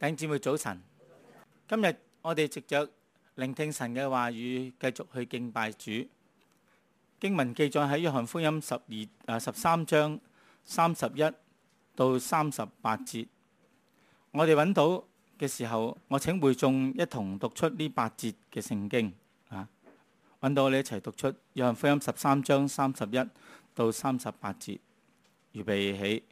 弟兄姊妹早晨，今日我哋藉着聆聽神嘅話語，繼續去敬拜主。經文記載喺約翰福音13章31到38節。我哋揾到嘅時候，我請會眾一同讀出呢8節嘅聖經。揾到我哋一齊讀出約翰福音13章31到38節。預備起。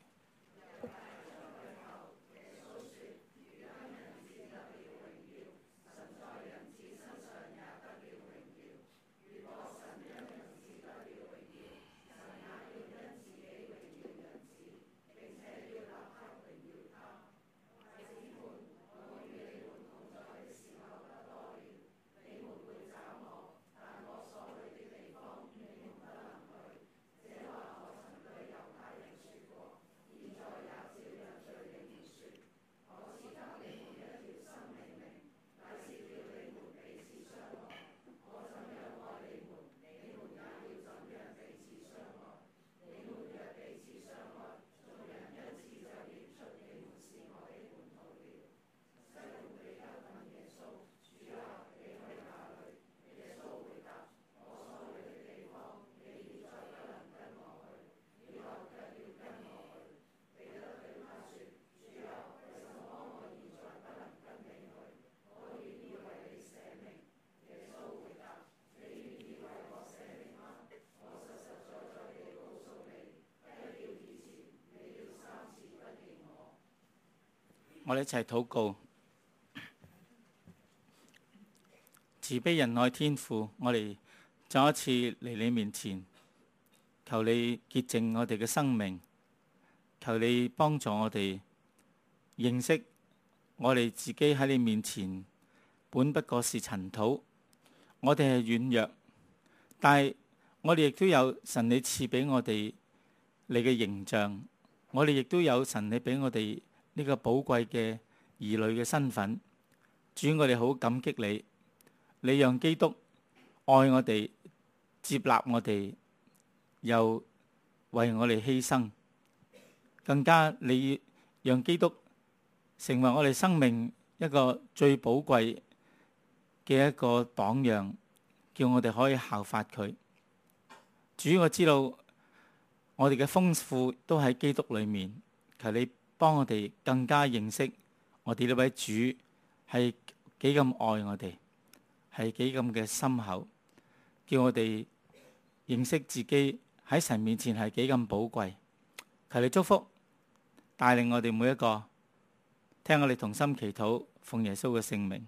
我哋一齊禱告。慈悲仁愛天父，我哋再一次嚟你面前，求你潔淨我哋嘅生命，求你幫助我哋認識我哋自己喺你面前本不過是塵土，我哋係軟弱，但係我哋亦都有神你賜俾我哋你嘅形象，我哋亦都有神你俾我哋呢個寶貴嘅兒女嘅身份。主，我哋好感激你，你讓基督愛我哋，接納我哋，又為我哋犧牲，更加你讓基督成為我哋生命一個最寶貴嘅一個榜樣，叫我哋可以效法佢。主，我知道我哋嘅豐富都喺基督裏面，求你幫我哋更加認識我哋呢位主係幾咁愛我哋，係幾咁嘅深厚，叫我哋認識自己喺神面前係幾咁寶貴。求你祝福帶領我哋每一個，聽我哋同心祈禱，奉耶穌嘅聖名。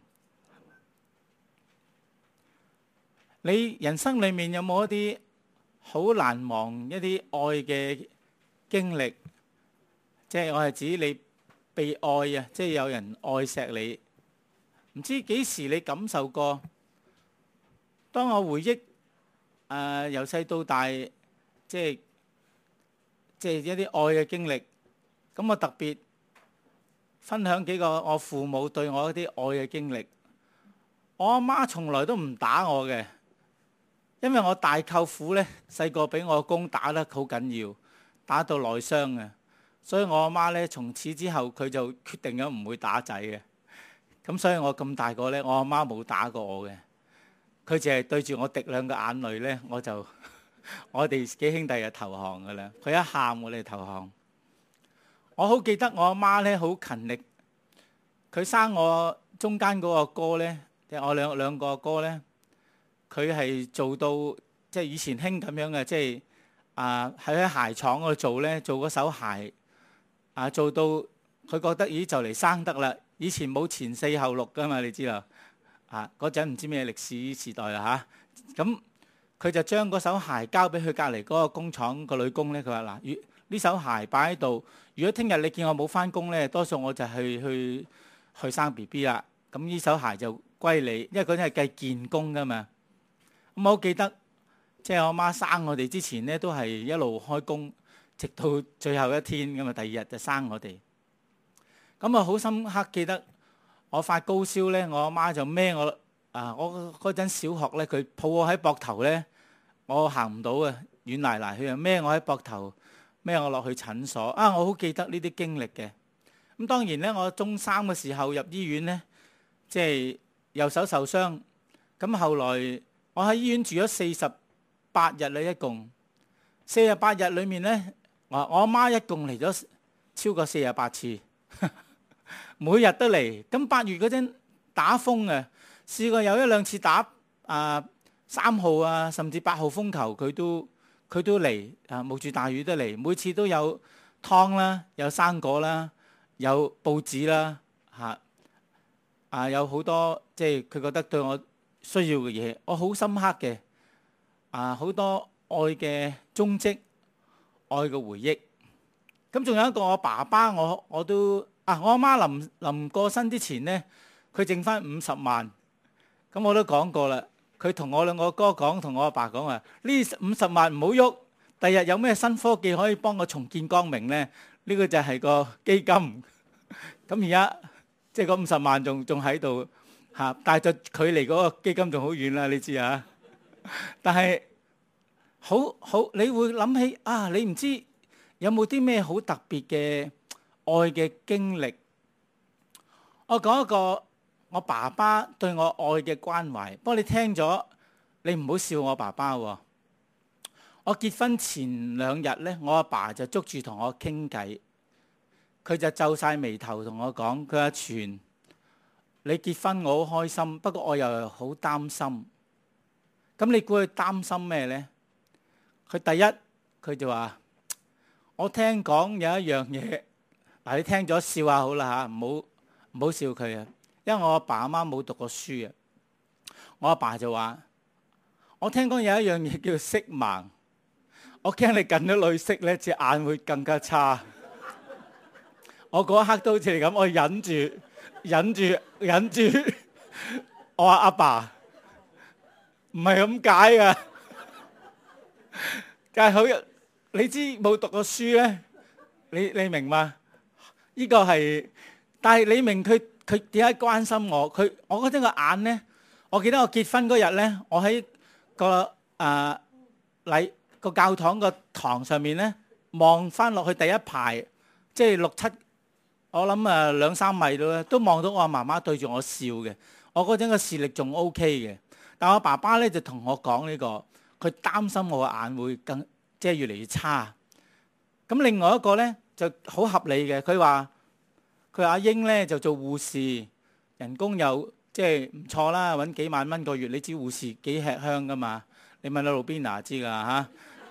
你人生裏面有冇一啲好難忘一啲愛嘅經歷？即係我係指你被愛啊，即係有人愛錫你，唔知幾時你感受過？當我回憶由細到大，即係一啲愛嘅經歷，咁我特別分享幾個我父母對我一啲愛嘅經歷。我阿媽從來都唔打我嘅，因為我大舅父呢，細個俾我公打得好緊要，打到內傷嘅。所以我阿媽咧，從此之後佢就決定咗唔會打仔嘅。咁所以我咁大個咧，我阿媽冇打過我嘅。佢淨係對住我滴兩個眼淚咧，我哋幾兄弟就投降噶啦。佢一喊我哋投降。我好記得我阿媽咧好勤力。佢生我中間嗰個哥咧，即係我兩個哥咧，佢係做到即係以前興咁樣嘅，即係喺鞋廠嗰度做咧，做嗰手鞋。做到佢覺得咦就嚟生得啦！以前冇前4後6噶嘛，你知啦。嗰陣唔知咩歷史時代啦嚇。咁佢就將嗰手鞋交俾佢隔離嗰個工廠個女工咧。佢話嗱，呢手鞋擺喺度，如果聽日你見我冇翻工咧，多數我就去生 BB 啦。咁呢手鞋就歸你，因為嗰陣係計件工噶嘛。咁我記得即係我媽生我哋之前咧，都係一路開工。直到最後一天咁啊，第2日就生我哋。咁啊，好深刻記得我發高燒咧，我阿媽就孭我我嗰陣小學咧，佢抱我喺膊頭咧，我行唔到啊，軟賴賴，佢又孭我喺膊頭，孭我落去診所。我好記得呢啲經歷嘅。 咁當然咧，我中三嘅時候入醫院咧，即係右手受傷。咁後來我喺醫院住咗48日啦，一共48日裏面咧，我阿媽一共嚟咗超過48次，每日都嚟。咁8月嗰陣打風啊，試過有1、2次打3號啊，甚至8號風球，佢都嚟啊，冒住大雨都嚟。每次都有湯啦，有生果啦，有報紙啦，有好多即係佢覺得對我需要嘅嘢，我好深刻嘅好多愛嘅蹤跡，愛嘅回憶。咁仲有一個我爸爸，我都我阿媽臨過身之前呢，佢剩翻50萬。咁我都講過啦，佢同我兩個哥講，同我阿爸講話，呢50萬唔好喐，第日有咩新科技可以幫我重見光明呢？呢個就係個基金。咁而家即係嗰50萬仲喺度但係就距離嗰個基金仲好遠啦，你知啊？但係好，你會諗起你唔知有冇啲咩好特別嘅愛嘅經歷？我講一個我爸爸對我愛嘅關懷。不過你聽咗，你唔好笑我爸爸喎。我結婚前2日呢，我阿爸就捉住同我傾偈，佢就皺晒眉頭同我講：佢話全，你結婚我好開心，不過我又好擔心。咁你估佢擔心咩呢？佢第一，佢就話：我聽講有一樣嘢，你聽咗笑下好啦嚇，唔好笑佢啊，因為我阿爸阿媽冇讀過書啊。我阿爸就話：我聽講有一樣嘢叫色盲，我驚你近咗女色咧，隻眼會更加差。我嗰一刻都好似你咁，我忍住，我話阿爸唔係咁解噶。但係好，你知冇讀過書咧，你明嘛？呢個係，但係你明佢點解關心我？我嗰陣個眼咧，我記得我結婚嗰日咧，我喺個個教堂個堂上面咧，望翻落去第一排，即係6、7，我諗2、3米到咧，都望到我媽媽對住我笑嘅。我嗰陣個視力仲 OK 嘅，但我爸爸咧就同我講呢個，佢擔心我個眼會即係越嚟越差。咁另外一個咧就好合理嘅，佢話阿英咧就做護士，人工又即係唔錯啦，揾幾萬蚊個月。你知護士幾吃香噶嘛？你問阿路邊娜知㗎嚇，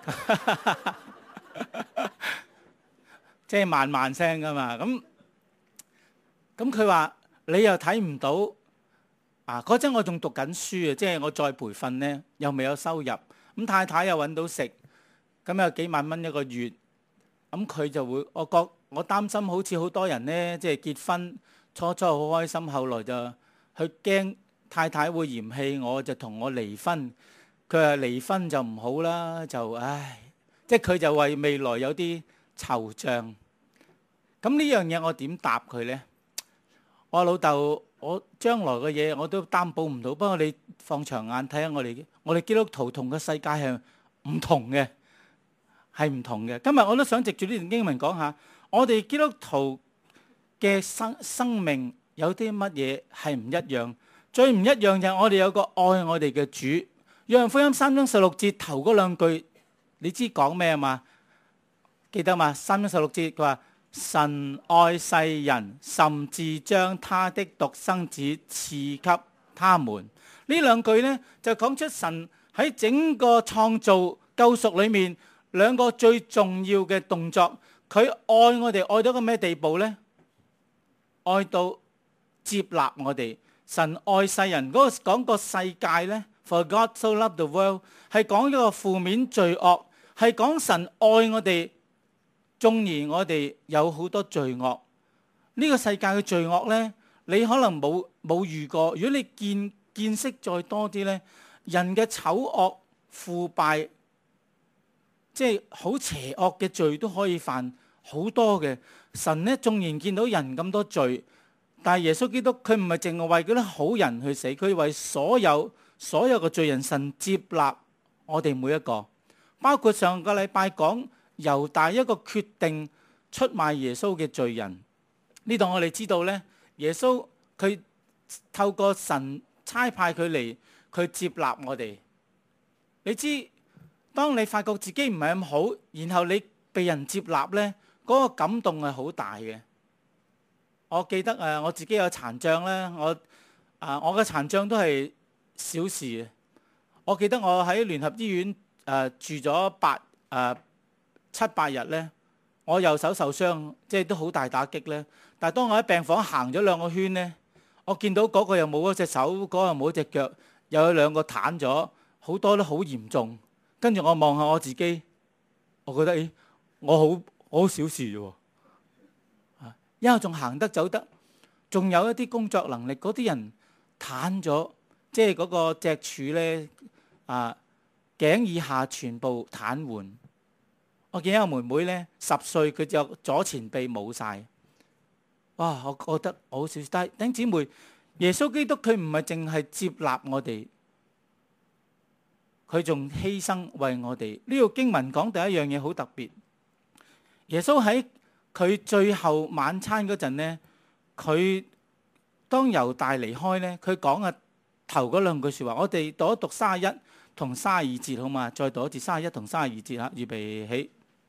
即係萬聲噶嘛。咁佢話你又睇唔到嗰陣我仲讀緊書啊，即係我再培訓咧又未有收入，咁太太又揾到食，咁有幾萬蚊一個月，咁佢就會我擔心好似好多人咧，即係結婚初好開心，後來就佢驚太太會嫌棄我，就同我離婚。佢話離婚就唔好啦，就即係佢就為未來有啲惆悵。咁呢樣嘢我點答佢呢？我老豆，我將來嘅嘢我都擔保唔到。不過你放長眼睇下我哋基督徒同個世界係唔同嘅，係唔同嘅。今日我都想藉住呢段經文講下，我哋基督徒嘅生命有啲乜嘢係唔一樣。最唔一樣就係我哋有個愛我哋嘅主。約翰福音3章16節頭嗰2句，你知講咩嘛？記得嘛？3章16節佢話：神愛世人，甚至將他的獨生子賜給他們。呢2句呢，就講出神喺整個創造救贖裏面2個最重要嘅動作。佢愛我哋愛到個咩地步呢？愛到接納我哋。神愛世人嗰講個世界呢， For God so loved the world 係講一個負面罪惡，係講神愛我哋，縱然我哋有好多罪惡。呢個世界嘅罪惡呢，你可能冇遇過。如果你見識再多啲呢，人嘅醜惡腐敗，即係好邪惡嘅罪都可以犯好多嘅。神呢，縱然見到人咁多罪，但係耶穌基督佢唔係淨係為嗰啲好人去死，佢為所有嘅罪人。神接納我哋每一個，包括上個禮拜講猶大一個決定出賣耶穌嘅罪人， 呢度我哋知道呢，耶穌佢透過神差派佢嚟，佢接納我哋。你知，當你發覺自己唔係咁好，然後你被人接納呢，嗰個感動係好大嘅。我記得我自己有殘障呢，我嘅殘障都係小事。我記得我喺聯合醫院住咗7、8日呢，我右手受傷，即係都好大打擊呢。但係當我喺病房行咗2個圈呢，我見到嗰個又冇一隻手，嗰個又冇一隻腳，又有2個癱咗，好多都好嚴重。跟住我望下我自己，我覺得我好小事啫喎。因為仲行得走得，仲有一啲工作能力，嗰啲人癱咗，即係嗰個脊柱呢，頸以下全部癱瘓。我見一個妹妹呢，10歲，佢就左前臂冇晒。哇！我覺得我好小事。但係弟兄姊妹，耶穌基督佢唔係淨係接納我哋，佢仲犧牲為我哋。呢個經文講第一樣嘢好特別。耶穌喺佢最後晚餐嗰陣呢，佢當猶大離開呢，佢講嘅頭嗰2句說話，我哋讀一讀31同32節好嘛？再讀一次31同32節吓，預備起。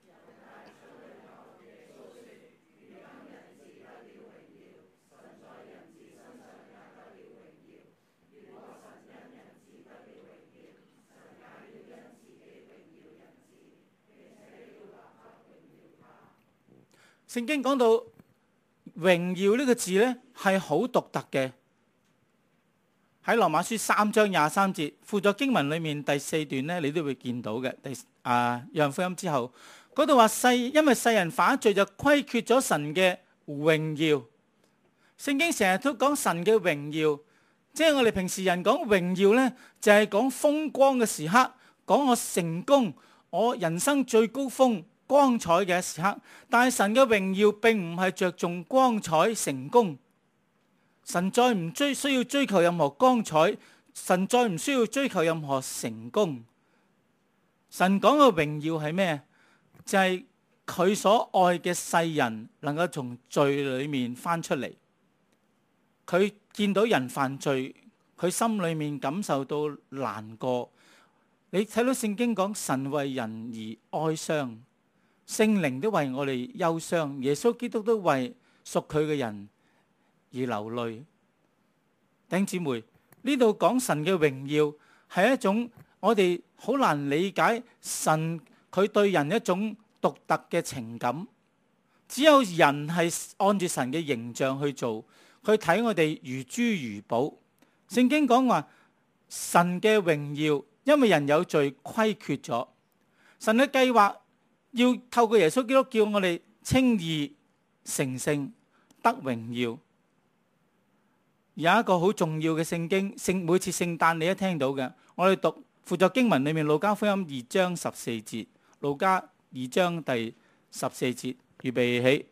聖經講到榮耀呢個字呢，係好獨特嘅，喺羅馬書3章23節輔助經文裏面第4段呢，你都會見到嘅。約翰福音之後嗰度話因為世人犯罪就虧缺咗神嘅榮耀。聖經成日都講神嘅榮耀，即係我哋平時人講榮耀呢，就係講風光嘅時刻，講我成功，我人生最高峰光彩嘅時刻。但係神嘅榮耀並唔係着重光彩成功，神再唔需要追求任何光彩，神再唔需要追求任何成功。神講嘅榮耀係咩？就係佢所愛嘅世人能夠從罪裏面翻出嚟。佢見到人犯罪，佢心裏面感受到難過。你睇到聖經講神為人而哀傷，聖靈都為我哋憂傷，耶穌基督都為屬佢嘅人而流淚。弟兄姊妹，呢度講神嘅榮耀係一種我哋好難理解，神佢對人一種獨特嘅情感。只有人係按住神嘅形象去做，佢睇我哋如珠如寶。聖經講話神嘅榮耀，因為人有罪虧缺咗，神嘅計劃要透過耶穌基督叫我哋稱義成聖得榮耀。有一個好重要嘅聖經，每次聖誕你一聽到嘅，我哋讀輔助經文裏面路加福音2章14節，路加2章第14節，預備起。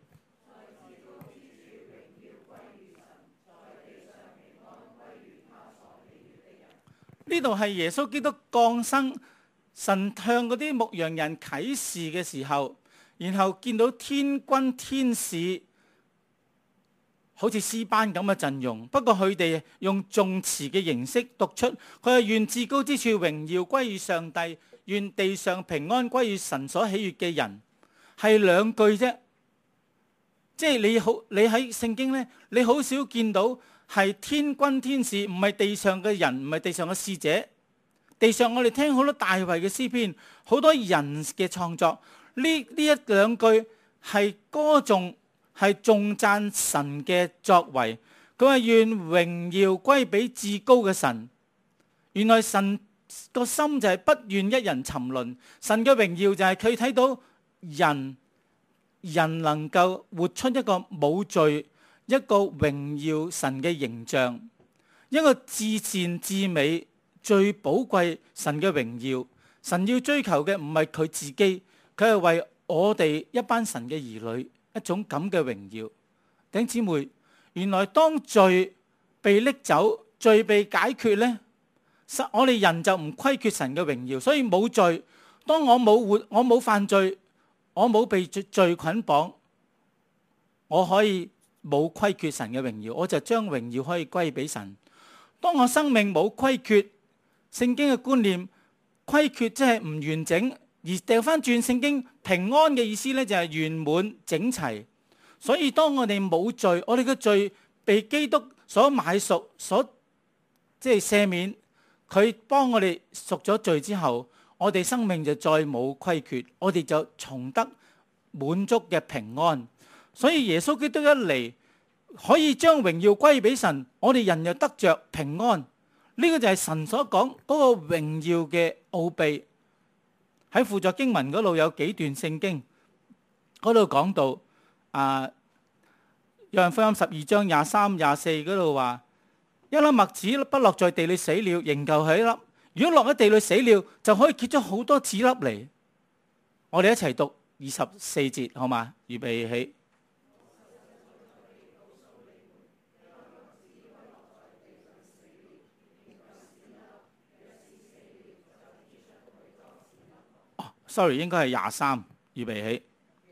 呢度係耶穌基督降生，神向嗰啲牧羊人啟示嘅時候，然後見到天軍天使好似詩班咁嘅陣容，不過佢哋用頌詞嘅形式讀出，佢係願至高之處榮耀歸於上帝，願地上平安歸於神所喜悅嘅人，係2句啫。即係你喺聖經呢，你好少見到係天軍天使，唔係地上嘅人，唔係地上嘅使者。地上我哋聽好多大衛嘅詩篇，好多人嘅創作，呢1-2句係歌頌，係頌讚神嘅作為。佢話願榮耀歸俾至高嘅神。原來神個心就係不願一人沉淪，神嘅榮耀就係佢睇到人能夠活出一個冇罪，一個榮耀神嘅形象，一個至善至美最寶貴神嘅榮耀。神要追求嘅唔係佢自己，佢係為我哋一班神嘅兒女一種咁嘅榮耀。弟兄姊妹，原來當罪被拎走，罪被解決呢，我哋人就唔虧缺神嘅榮耀。所以冇罪，當我冇犯罪，我冇被罪捆綁，我可以冇虧缺神嘅榮耀，我就將榮耀可以歸俾神。當我生命冇虧缺，聖經嘅觀念，虧缺即係唔完整，而掉返轉聖經平安嘅意思呢，就係圓滿整齊。所以當我哋冇罪，我哋嘅罪被基督所買贖，即係赦免，佢幫我哋贖咗罪之後，我哋生命就再冇虧缺，我哋就重得滿足嘅平安。所以耶穌基督一嚟，可以將榮耀歸俾神，我哋人又得着平安。呢個就係神所講嗰個榮耀嘅奧秘。喺輔助經文嗰度有幾段聖經，嗰度講到約翰福音12章23、24嗰度話，一粒麥子不落在地裏死了，仍舊係一粒；如果落喺地裏死了，就可以結咗好多子粒嚟。我哋一齊讀24節，好嘛？預備起。sorry， 應該係23，預備起。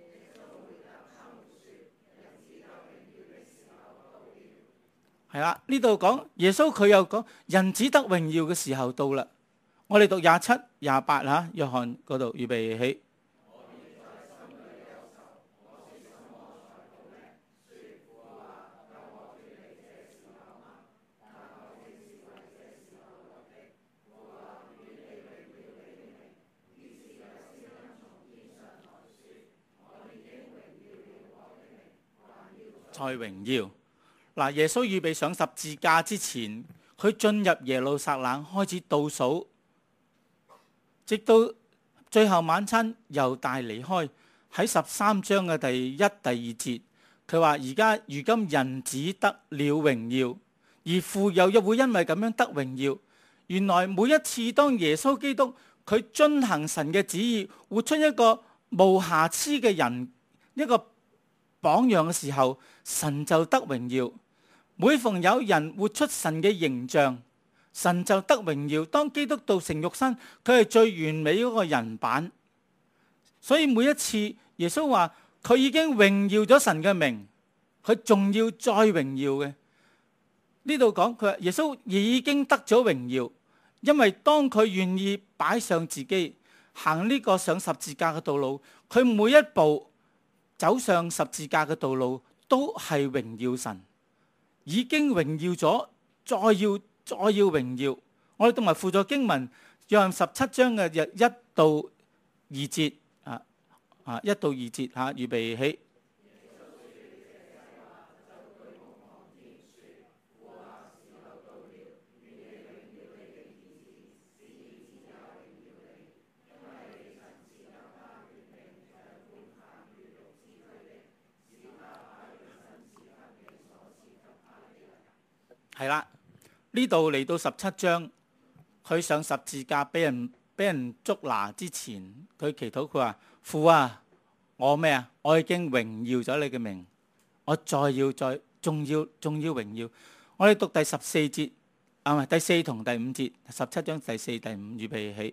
係啦，呢度講耶穌佢又講人子得榮耀嘅時候到啦。我哋讀27、28吓，約翰嗰度預備起。在榮耀嗱，耶穌預備上十字架之前，佢進入耶路撒冷開始倒數，直到最後晚餐猶大離開。喺13章嘅第1、第2節，佢話而家如今人子得了榮耀，而父又會因為咁樣得榮耀。原來每一次當耶穌基督佢遵行神嘅旨意，活出一個無瑕疵嘅人，一個榜樣嘅時候，神就得榮耀。每逢有人活出神嘅形象，神就得榮耀。當基督道成肉身，佢係最完美嗰個人版。所以每一次耶穌話佢已經榮耀咗神嘅名，佢仲要再榮耀嘅。呢度講佢話耶穌已經得咗榮耀，因為當佢願意擺上自己，行呢個上十字架嘅道路，佢每一步走上十字架嘅道路都係榮耀神，已經榮耀咗，再要榮耀。我哋讀埋輔助經文，約翰17章嘅1到2節1到2節吓，預備起。係啦，呢度嚟到17章，佢上十字架俾人捉拿之前，佢祈禱，佢話父啊，我咩啊？我已經榮耀咗你嘅名，我仲要榮耀。我哋讀第14節，唔係第4同第5節，17章第4、第5，預備起。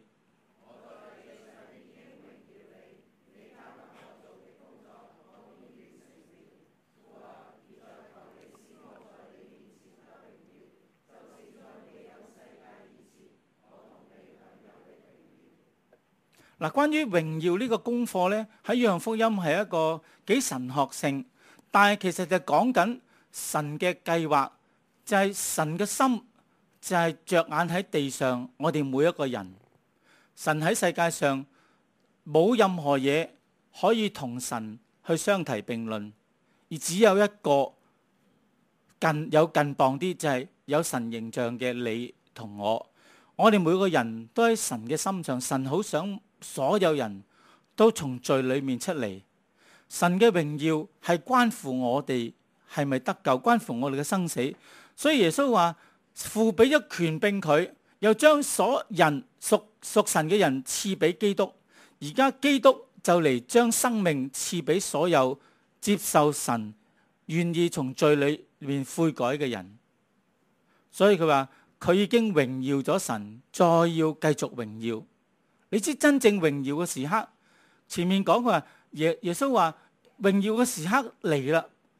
嗱，關於榮耀呢個功課呢，喺約翰福音係一個幾神學性，但係其實就講緊神嘅計劃，就係神嘅心，就係着眼喺地上我哋每一個人。神喺世界上冇任何嘢可以同神去相提並論，而只有一個近磅啲，就係有神形象嘅你同我。我哋每個人都喺神嘅心上，神好想所有人都從罪裏面出嚟。神嘅榮耀係關乎我哋係咪得救，關乎我哋嘅生死。所以耶穌話父俾咗權柄佢，又將所人屬神嘅人賜俾基督。而家基督就嚟將生命賜俾所有接受神、願意從罪裏面悔改嘅人。所以佢話佢已經榮耀咗神，再要繼續榮耀。你知真正榮耀嘅時刻，前面講佢話耶穌話榮耀嘅時刻嚟啦，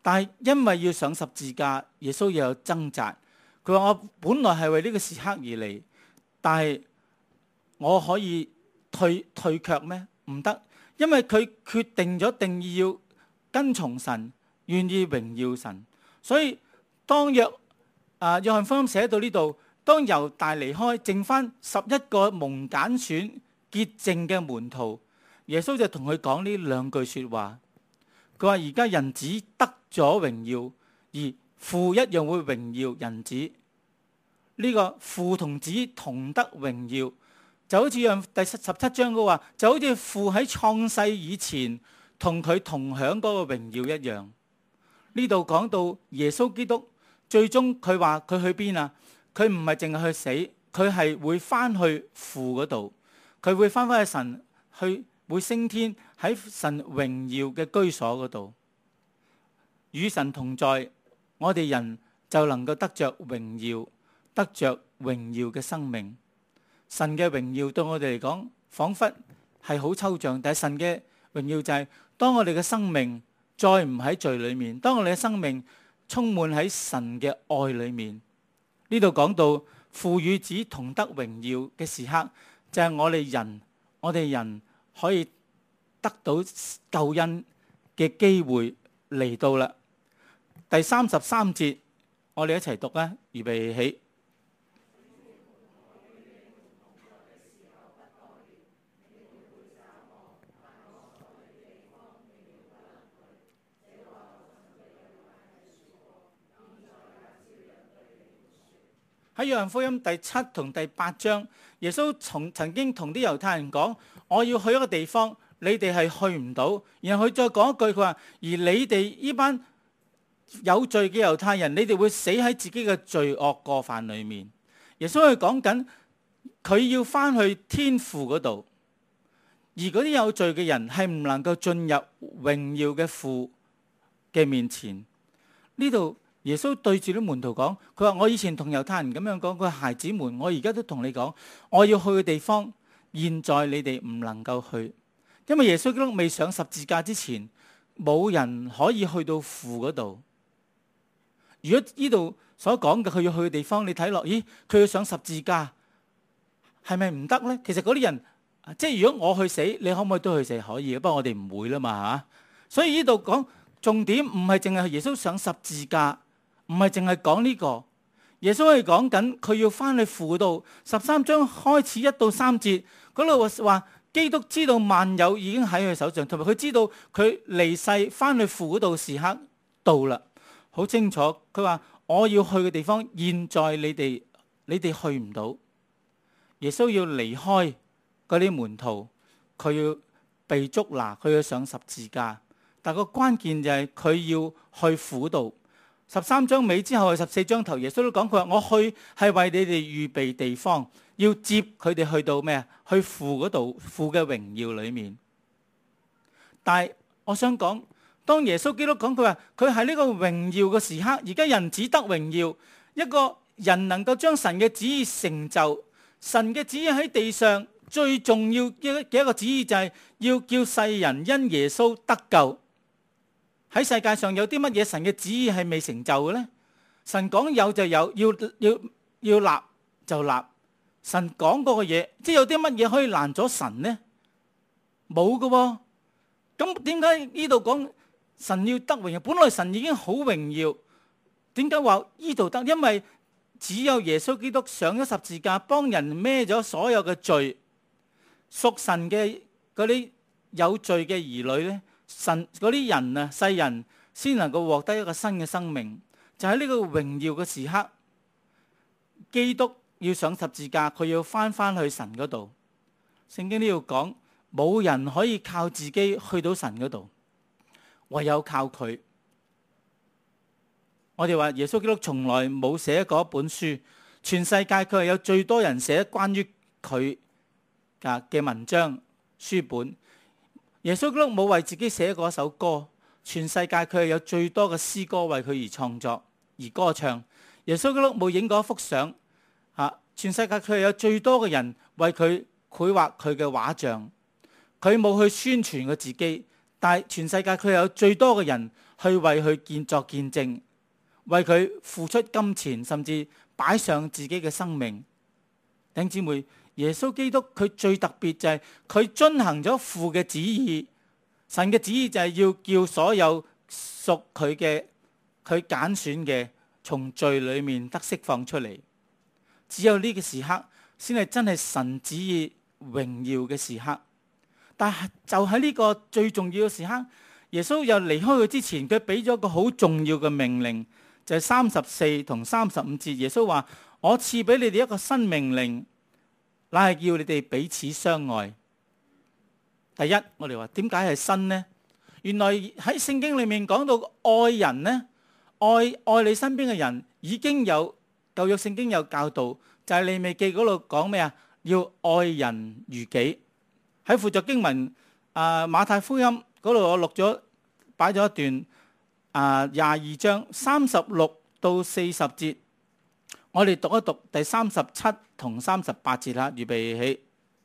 但係因為要上十字架，耶穌又有掙扎。佢話我本來係為呢個時刻而嚟，但係我可以退卻咩？唔得，因為佢決定咗定義要跟從神，願意榮耀神。所以當約翰福音寫到呢度，當猶大離開，剩翻11個蒙揀選潔淨嘅門徒，耶穌就同佢講呢兩句說話。佢話而家人子得咗榮耀，而父一樣會榮耀人子。呢個父同子同得榮耀，就好似讓第17章嘅話，就好似父喺創世以前同佢同享嗰個榮耀一樣。呢度講到耶穌基督最終佢話佢去邊啊？佢唔係淨係去死，佢係會翻去父嗰度，佢會翻去神，會升天喺神榮耀嘅居所嗰度，與神同在，我哋人就能夠得着榮耀，得着榮耀嘅生命。神嘅榮耀對我哋嚟講仿佛係好抽象，但係神嘅榮耀就係當我哋嘅生命再唔喺罪裏面，當我哋嘅生命充滿喺神嘅愛裏面。呢度講到父與子同得榮耀嘅時刻，就係我哋人可以得到救恩嘅機會嚟到啦。第33節，我哋一齊讀啊！預備起。喺約翰福音第7同第8章，耶穌曾經同啲猶太人講：我要去一個地方，你哋係去唔到。然後佢再講一句，佢話：而你哋呢班有罪嘅猶太人，你哋會死喺自己嘅罪惡過犯裏面。耶穌係講緊佢要翻去天父嗰度，而嗰啲有罪嘅人係唔能夠進入榮耀嘅父嘅面前。呢度耶穌對住啲門徒講，佢話：我以前同猶太人咁樣講，佢話孩子們，我而家都同你講，我要去嘅地方，現在你哋唔能夠去，因為耶穌基督未上十字架之前，冇人可以去到父嗰度。如果呢度所講嘅佢要去嘅地方，你睇落，咦，佢要上十字架，係咪唔得呢？其實嗰啲人，即係如果我去死，你可唔可以都去死？可以，不過我哋唔會啦嘛嚇。所以呢度講重點唔係淨係耶穌上十字架。唔係淨係講呢個，耶穌係講緊佢要翻去父度。13章開始1到3節嗰度話，基督知道萬有已經喺佢手上，同埋佢知道佢離世翻去父嗰度時刻到啦，好清楚。佢話我要去嘅地方，現在你哋去唔到。耶穌要離開嗰啲門徒，佢要被捉拿，佢要上十字架。但個關鍵就係佢要去父度。13章尾之後14章頭，耶穌都講，佢話我去係為你哋預備地方，要接佢哋去到咩啊？去父嗰度，父嘅榮耀裏面。但係我想講，當耶穌基督講佢話佢係呢個榮耀嘅時刻，而家人只得榮耀，一個人能夠將神嘅旨意成就。神嘅旨意喺地上最重要嘅一個旨意就係要叫世人因耶穌得救。喺世界上有啲乜嘢神嘅旨意係未成就嘅呢？神講有就有，要立就立。神講過嘅嘢，即係有啲乜嘢可以攔咗神呢？冇㗎喎。咁點解呢度講神要得榮耀？本來神已經好榮耀，點解話呢度得？因為只有耶穌基督上咗十字架，幫人孭咗所有嘅罪，屬神嘅嗰啲有罪嘅兒女咧。神嗰啲人啊，世人先能夠獲得一個新嘅生命，就喺呢個榮耀嘅時刻，基督要上十字架，佢要翻去神嗰度。聖經呢度講，冇人可以靠自己去到神嗰度，唯有靠佢。我哋話耶穌基督從來冇寫過一本書，全世界佢係有最多人寫關於佢嘅文章書本。耶穌基督冇為自己寫過一首歌，全世界佢係有最多嘅詩歌為佢而創作而歌唱。耶穌基督冇影過一幅相，全世界佢係有最多嘅人為佢繪畫佢嘅畫像。佢冇去宣傳佢自己，但係全世界佢係有最多嘅人去為佢作見證，為佢付出金錢，甚至擺上自己嘅生命。弟兄姊妹，耶穌基督佢最特別就係佢遵行咗父嘅旨意。神嘅旨意就係要叫所有屬佢嘅、佢揀選嘅從罪裏面得釋放出嚟。只有呢個時刻先係真係神旨意榮耀嘅時刻。但係就喺呢個最重要嘅時刻，耶穌又離開佢之前，佢俾咗個好重要嘅命令，就係34同35節。耶穌話：我賜俾你哋一個新命令，乃係叫你哋彼此相愛。第一，我哋話點解係新呢？原來喺聖經裏面講到愛人呢，愛你身邊嘅人，已經有舊約聖經有教導，就係利未記嗰度講咩啊？要愛人如己。喺附著經文馬太福音嗰度，我錄咗擺咗一段22章36到40節，我哋讀一讀第37同38節啦。預備起。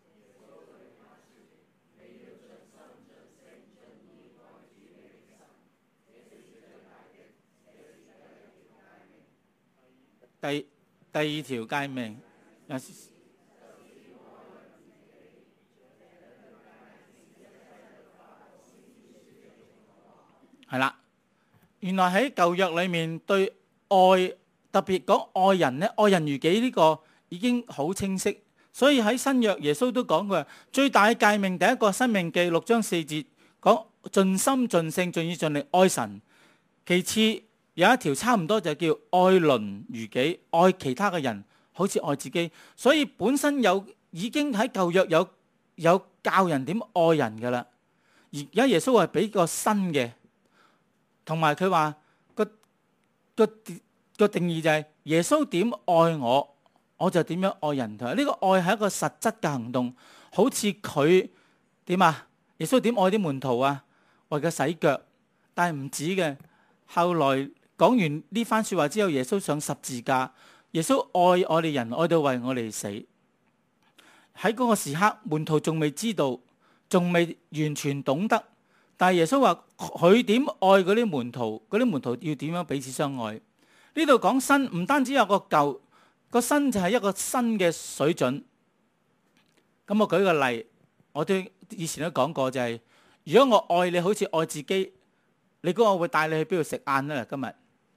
第二條誡命，係啦。原來喺舊約裏面對愛，特別講愛人呢，愛人如己呢個已經好清晰。所以喺新約耶穌都講過，最大嘅誡命第一個申命記6章4節講盡心盡性盡意盡力愛神，其次有一條差唔多就叫愛鄰如己，愛其他嘅人好似愛自己。所以本身已經喺舊約有教人點愛人噶啦。而家耶穌係俾個新嘅，同埋佢話個定義就係耶穌點愛我，我就點樣愛人。同埋呢個愛係一個實質嘅行動，好似佢點啊？耶穌點愛啲門徒啊？為佢洗腳，但係唔止嘅。後來講完呢番說話之後，耶穌上十字架，耶穌愛我哋人，愛到為我哋死。喺嗰個時刻，門徒仲未知道，仲未完全懂得，但係耶穌話佢點愛嗰啲門徒，嗰啲門徒要點樣彼此相愛。呢度講新，唔單止有個舊，個新就係一個新嘅水準。咁我舉個例，我都以前都講過，就係如果我愛你好似愛自己，你估我會帶你去邊度食晏啊？今日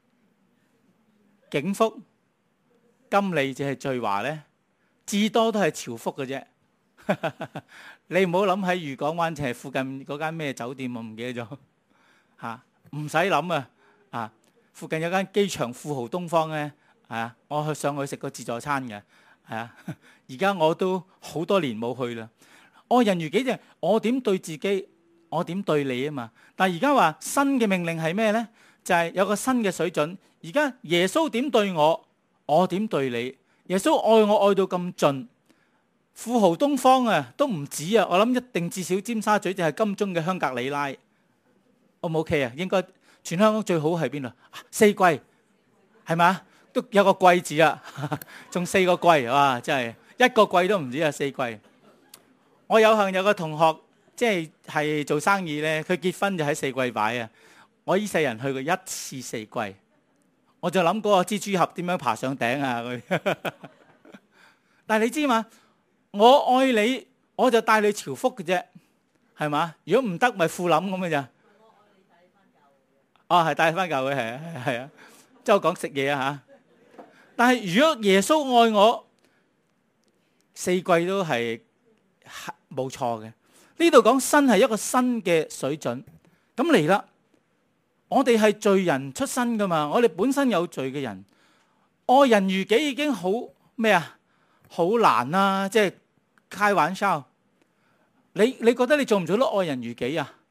景福、金利就係聚華咧，至多都係潮福嘅啫。你唔好諗喺漁港灣，就係附近嗰間咩酒店，我唔記得咗嚇，唔使諗啊！附近有間機場富豪東方咧，係啊，我去上去食過自助餐嘅，係啊。而家我都好多年冇去啦。愛人如己就係我點對自己，我點對你啊嘛。但係而家話新嘅命令係咩呢？就係有個新嘅水準。而家耶穌點對我，我點對你。耶穌愛我愛到咁盡，富豪東方啊都唔止啊。我諗一定至少尖沙咀就係金鐘嘅香格里拉。O 唔 OK 啊？應該全香港最好係邊度？四季係咪？都有個季字啊，仲4個季，哇！真係一個季都唔止啊，4季。我有幸有個同學，即係做生意咧，佢結婚就喺4季擺啊。我呢世人去過一次4季，我就諗嗰個蜘蛛俠點樣爬上頂啊佢。但係你知嘛？我愛你，我就帶你潮福嘅啫，係嘛？如果唔得，咪富林咁嘅咋？哦，係帶翻教會，係啊，即係我講食嘢啊嚇。但係如果耶穌愛我，4季都係冇錯嘅。呢度講新係一個新嘅水準。咁嚟啦，我哋係罪人出身噶嘛，我哋本身有罪嘅人，愛人如己已經好咩啊？好難啦，即係開玩笑。你覺得你做唔做得愛人如己啊？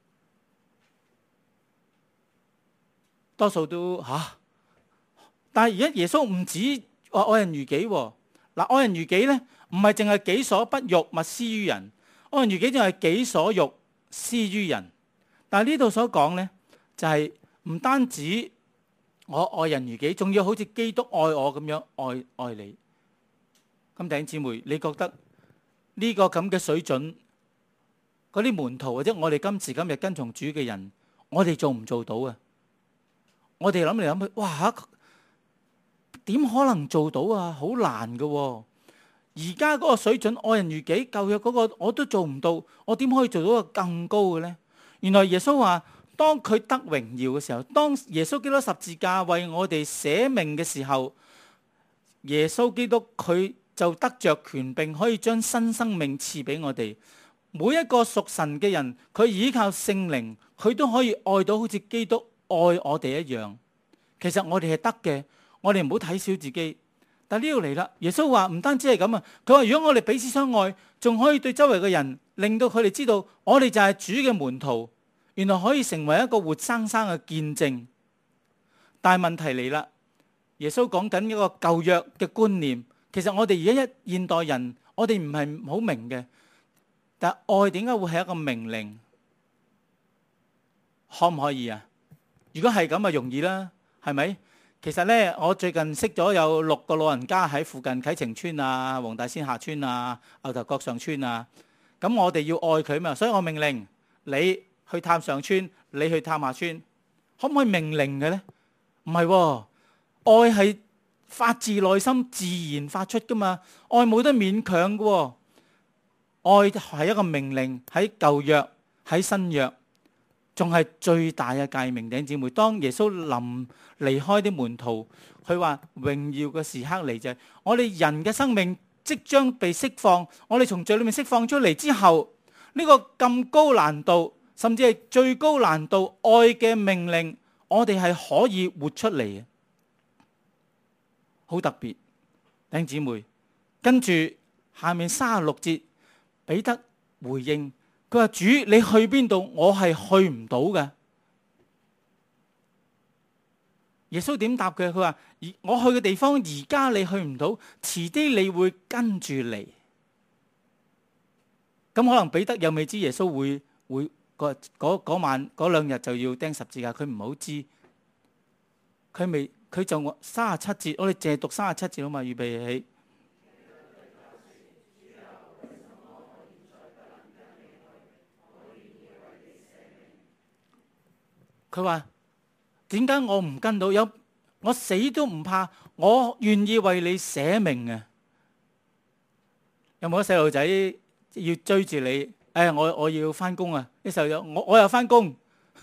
多數都嚇。但係而家耶穌唔止話愛人如己喎。嗱，愛人如己咧，唔係淨係己所不欲，勿施於人。愛人如己就係己所欲，施於人。但係呢度所講咧，就係唔單止我愛人如己，仲要好似基督愛我咁樣愛你。咁弟兄姊妹，你覺得呢個咁嘅水準，嗰啲門徒或者我哋今時今日跟從主嘅人， 我哋做唔做到啊？我哋諗嚟諗去，哇，點可能做到啊？好難㗎喎。而家嗰個水準，愛人如己，舊約嗰個我都做唔到，我點可以做到個更高嘅呢？原來耶穌話，當佢得榮耀嘅時候，當耶穌基督十字架為我哋捨命嘅時候，耶穌基督佢就得着權柄，可以將新生命賜俾我哋。每一個屬神嘅人，佢依靠聖靈，佢都可以愛到好似基督愛我哋一樣。其實我哋係得嘅，我哋唔好睇小自己。但呢度嚟啦，耶穌話唔單止係咁啊，佢話如果我哋彼此相愛，仲可以對周圍嘅人，令到佢哋知道我哋就係主嘅門徒，原來可以成為一個活生生嘅見證。但係問題嚟啦，耶穌講緊一個舊約嘅觀念，其實我哋而家現代人，我哋唔係好明嘅。但愛點解會係一個命令？可唔可以啊？如果係咁啊，容易啦，係咪？其實呢，我最近識咗有6個老人家喺附近啟晴邨啊、黃大仙下邨啊、牛頭角上邨啊。咁我哋要愛佢嘛，所以我命令你去探上邨，你去探下邨，可唔可以命令嘅呢？唔係喎，愛係發自內心自然發出噶嘛，愛冇得勉強嘅喎。愛係一個命令，喺舊約喺新約，仲係最大嘅誡命。弟兄姊妹，當耶穌臨離開啲門徒，佢話榮耀嘅時刻嚟就係我哋人嘅生命即將被釋放，我哋從罪裏面釋放出嚟之後，呢個咁高難度，甚至係最高難度愛嘅命令，我哋係可以活出嚟嘅，好特別。弟兄姊妹，跟住下面36節。彼得回應佢話：主，你去邊度？我係去唔到嘅。耶穌點答佢？佢話：我去嘅地方，而家你去唔到，遲啲你會跟住嚟。咁可能彼得又未知耶穌會嗰晚嗰2日就要釘十字架，佢唔好知。佢就37節，我哋淨係讀37節好嘛？預備起。佢話：點解我唔跟到？我死都唔怕，我願意為你捨命啊！有冇啲細路仔要追住你？我要翻工啊！啲細路仔我又翻工。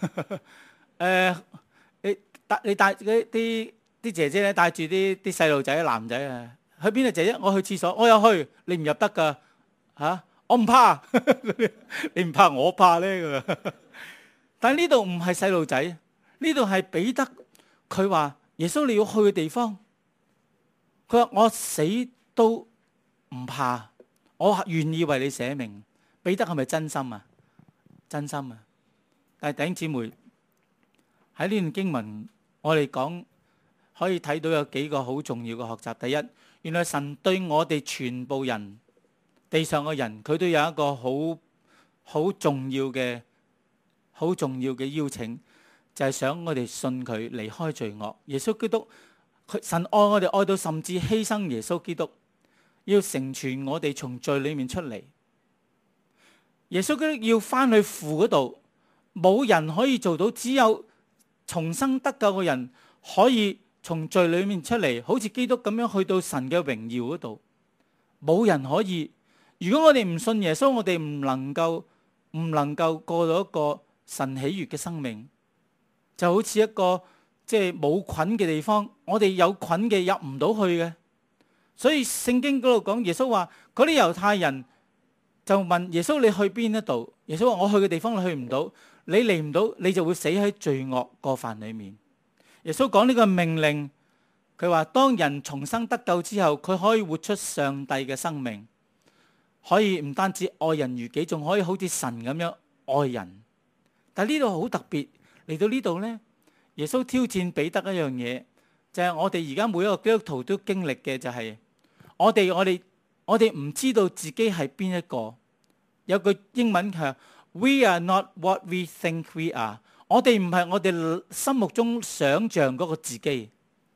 你帶啲姐姐咧，帶住啲細路仔男仔啊，去邊啊？姐姐，我去廁所，我又去，你唔入得噶嚇！我唔怕，你唔怕，我怕呢個。但係呢度唔係細路仔，呢度係彼得。佢話耶穌你要去嘅地方，佢話我死都唔怕，我願意為你捨命。彼得係咪真心啊？真心啊！但係弟兄姊妹，喺呢段經文，我哋講可以睇到有幾個好重要嘅學習。第一，原來神對我哋全部人，地上嘅人，佢都有一個好重要嘅邀請，就係想我哋信佢，離開罪惡。耶穌基督，神愛我哋愛到甚至犧牲耶穌基督，要成全我哋從罪裏面出嚟。耶穌基督要翻去父嗰度，冇人可以做到，只有重生得救嘅人可以從罪裏面出嚟，好似基督咁樣去到神嘅榮耀嗰度。冇人可以。如果我哋唔信耶穌，我哋唔能夠過到一個神喜悅嘅生命，就好似一個即係冇菌嘅地方，我哋有菌嘅入唔到去嘅。所以聖經嗰度講，耶穌話嗰啲猶太人就問耶穌：你去邊一度？耶穌話：我去嘅地方你去唔到，你嚟唔到，你就會死喺罪惡過犯裏面。耶穌講呢個命令，佢話當人重生得救之後，佢可以活出上帝嘅生命，可以唔單止愛人如己，仲可以好似神咁樣愛人。但係呢度好特別，嚟到呢度呢，耶穌挑戰彼得一樣嘢，就係我哋而家每一個基督徒都經歷嘅，就係我哋唔知道自己係邊一個。有句英文係 We are not what we think we are。我哋唔係我哋心目中想象嗰個自己。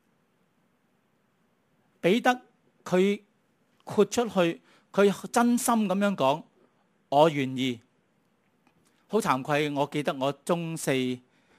彼得佢豁出去，佢真心咁樣講，我願意。好慚愧，我記得我中四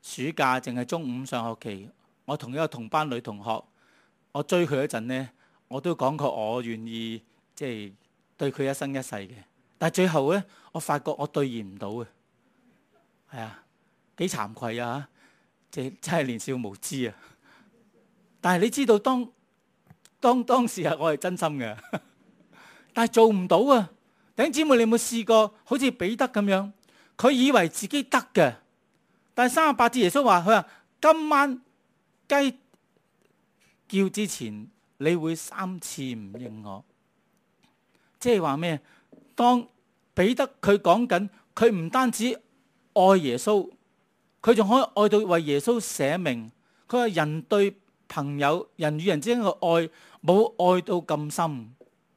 暑假淨係中五上學期，我同一個同班女同學，我追佢嗰陣呢，我都講過我願意即係對佢一生一世嘅。但係最後呢，我發覺我兌現唔到嘅，係啊，幾慚愧啊！即係真係年少無知啊！但係你知道當時係我係真心嘅，但係做唔到啊！弟兄姊妹，你有冇試過好似彼得咁樣？佢以為自己得嘅，但係38節耶穌話：佢話今晚雞叫之前，你會3次唔認我。即係話咩？當彼得佢講緊，佢唔單止愛耶穌，佢仲可以愛到為耶穌捨命。佢話人對朋友、人與人之間嘅愛冇愛到咁深。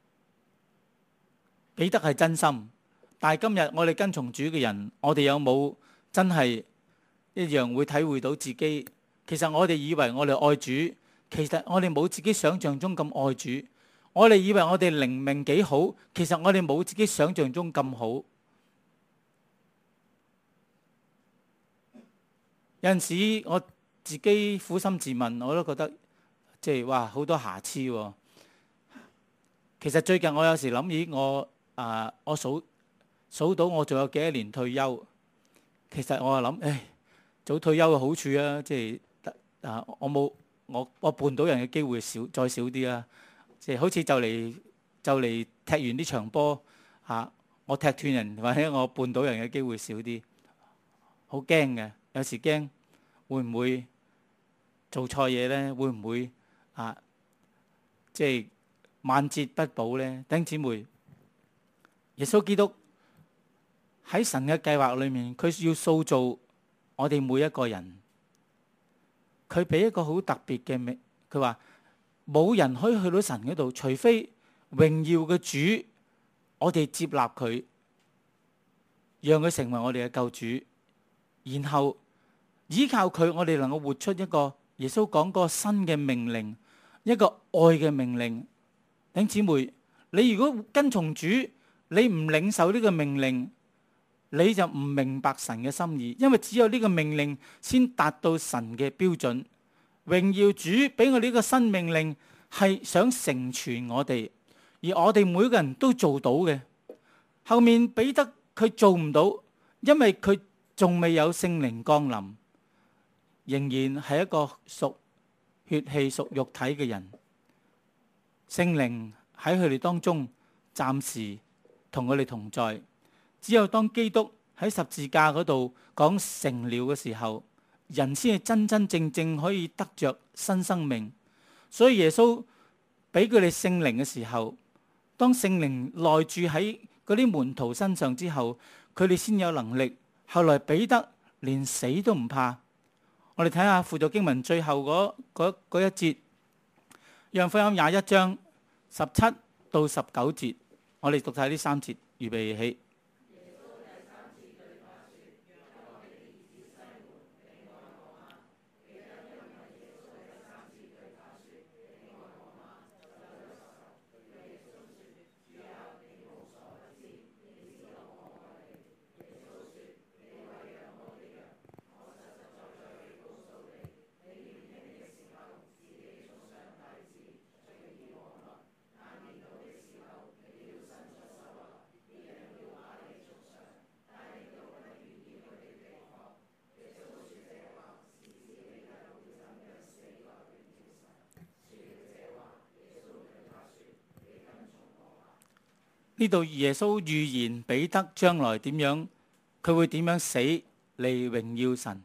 彼得係真心，但係今日我哋跟從主嘅人，我哋有冇真係一樣會體會到自己？其實我哋以為我哋愛主，其實我哋冇自己想象中咁愛主。我哋以為我哋靈命幾好，其實我哋冇自己想象中咁好。有陣時我自己苦心自問，我都覺得即係哇好多瑕疵喎。其實最近我有時諗起我數到我仲有幾多年退休，其實我就諗，早退休嘅好處啊，即係我絆倒人嘅機會再少啲啦。即係好似就嚟踢完呢場波我踢斷人或者我絆倒人嘅機會少啲，好驚嘅。有時驚會唔會做錯嘢咧？會唔會即係萬劫不保咧？弟兄姊妹，耶穌基督喺神嘅計劃裏面，佢要塑造我哋每一個人。佢俾一個好特別嘅名，佢話冇人可以去到神嗰度，除非榮耀嘅主，我哋接納佢，讓佢成為我哋嘅救主，然後依靠佢，我哋能夠活出一個耶穌講嗰個新嘅命令，一個愛嘅命令。弟兄姊妹，你如果跟從主，你唔領受呢個命令，你就唔明白神嘅心意，因為只有呢個命令先達到神嘅標準。榮耀主俾我哋呢個新命令係想成全我哋，而我哋每個人都做到嘅。後面彼得佢做唔到，因為佢仲未有聖靈降臨，仍然係一個屬血氣屬肉體嘅人。聖靈喺佢哋當中暫時同佢哋同在，只有當基督喺十字架嗰度講成了嘅時候，人先係真真正正可以得着新生命。所以耶穌俾佢哋聖靈嘅時候，當聖靈內住喺嗰啲門徒身上之後，佢哋先有能力。後來彼得連死都唔怕。我哋睇下輔助經文最後嗰一節，約翰福音21章17到19節，我哋讀晒呢3節，預備起。呢度耶穌預言彼得將來點樣，佢會點樣死嚟榮耀神。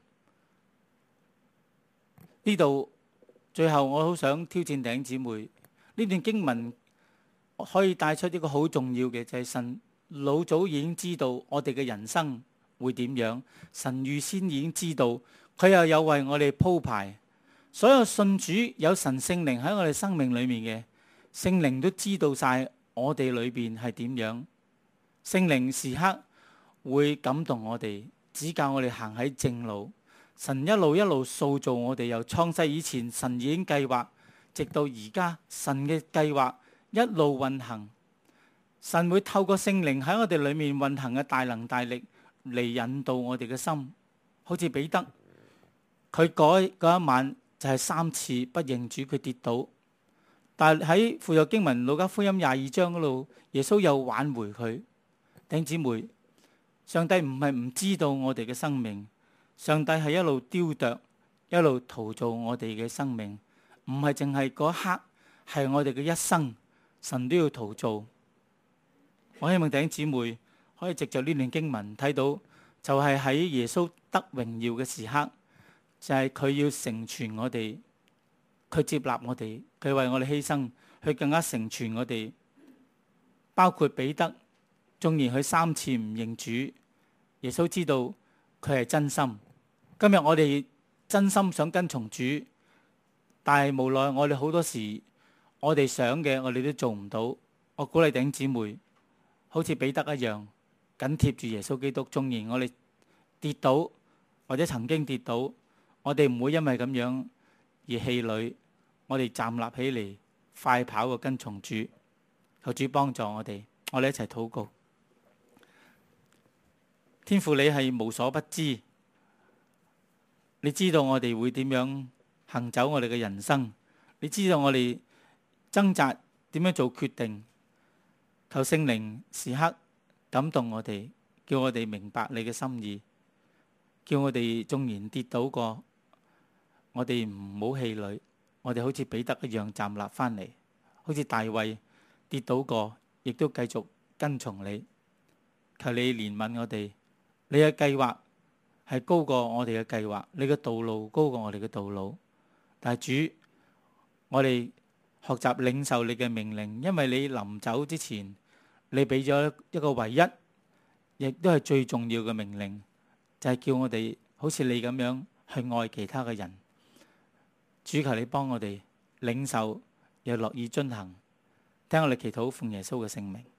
呢度最後我好想挑戰弟兄姊妹，呢段經文可以帶出一個好重要嘅，就係神老早已經知道我哋嘅人生會點樣，神預先已經知道，佢又有為我哋鋪排。所有信主有神聖靈喺我哋生命裏面嘅，聖靈都知道晒我哋裏邊係點樣。聖靈時刻會感動我哋，指教我哋行喺正路。神一路一路塑造我哋，由創世以前神已經計劃，直到而家神嘅計劃一路運行。神會透過聖靈喺我哋裏面運行嘅大能大力嚟引導我哋嘅心。好似彼得， 佢嗰一晚就係3次不認主，佢跌倒。但係喺附有經文《路加福音》22章嗰度，耶穌又挽回佢。弟兄姊妹，上帝唔係唔知道我哋嘅生命，上帝係一路雕琢，一路陶造我哋嘅生命，唔係淨係嗰一刻，係我哋嘅一生，神都要陶造。我希望弟兄姊妹可以藉着呢段經文睇到，就係喺耶穌得榮耀嘅時刻，就係佢要成全我哋，佢接納我哋，佢為我哋犧牲，佢更加成全我哋。包括彼得，縱然佢3次唔認主，耶穌知道佢係真心。今日我哋真心想跟從主，但係無奈我哋好多時，我哋想嘅我哋都做唔到。我鼓勵弟兄姊妹，好似彼得一樣，緊貼住耶穌基督。縱然我哋跌倒，或者曾經跌倒，我哋唔會因為咁樣而氣餒，我哋站立起嚟，快跑嘅跟從主。求主幫助我哋，我哋一齊禱告。天父，你係無所不知，你知道我哋會點樣行走我哋嘅人生，你知道我哋掙扎點樣做決定。求聖靈時刻感動我哋，叫我哋明白你嘅心意，叫我哋縱然跌倒過，我哋唔好氣餒，我哋好似彼得一樣站立翻嚟，好似大衛跌倒過，亦都繼續跟從你。求你憐憫我哋，你嘅計劃係高過我哋嘅計劃，你嘅道路高過我哋嘅道路。但係主，我哋學習領受你嘅命令，因為你臨走之前，你俾咗一個唯一，亦都係最重要嘅命令，就係叫我哋好似你咁樣去愛其他嘅人。主，求你幫我哋領受又樂意遵行，聽我哋祈禱，奉耶穌嘅聖名。